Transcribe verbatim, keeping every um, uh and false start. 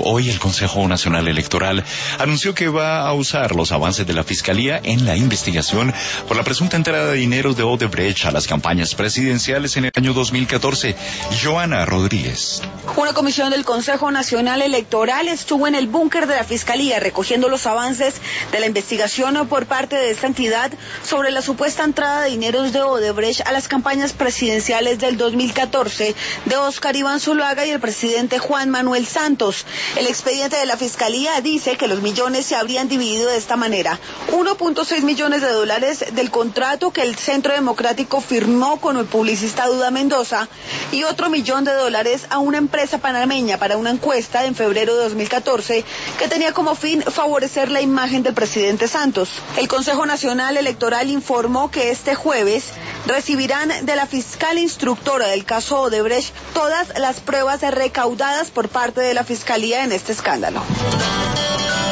Hoy el Consejo Nacional Electoral anunció que va a usar los avances de la Fiscalía en la investigación por la presunta entrada de dinero de Odebrecht a las campañas presidenciales en el año dos mil catorce. Joana Rodríguez. Una comisión del Consejo Nacional Electoral estuvo en el búnker de la Fiscalía recogiendo los avances de la investigación por parte de esta entidad sobre la supuesta entrada de dineros de Odebrecht a las campañas presidenciales del dos mil catorce de Óscar Iván Zuluaga y el presidente Juan Manuel Santos. El expediente de la Fiscalía dice que los millones se habrían dividido de esta manera: uno punto seis millones de dólares del contrato que el Centro Democrático firmó con el publicista Duda Mendoza y otro millón de dólares a una empresa panameña para una encuesta en febrero de dos mil catorce que tenía como fin favorecer la imagen del presidente Santos. El Consejo Nacional Electoral informó que este jueves recibirán de la fiscal instructora del caso Odebrecht todas las pruebas recaudadas por parte de la Fiscalía en este escándalo.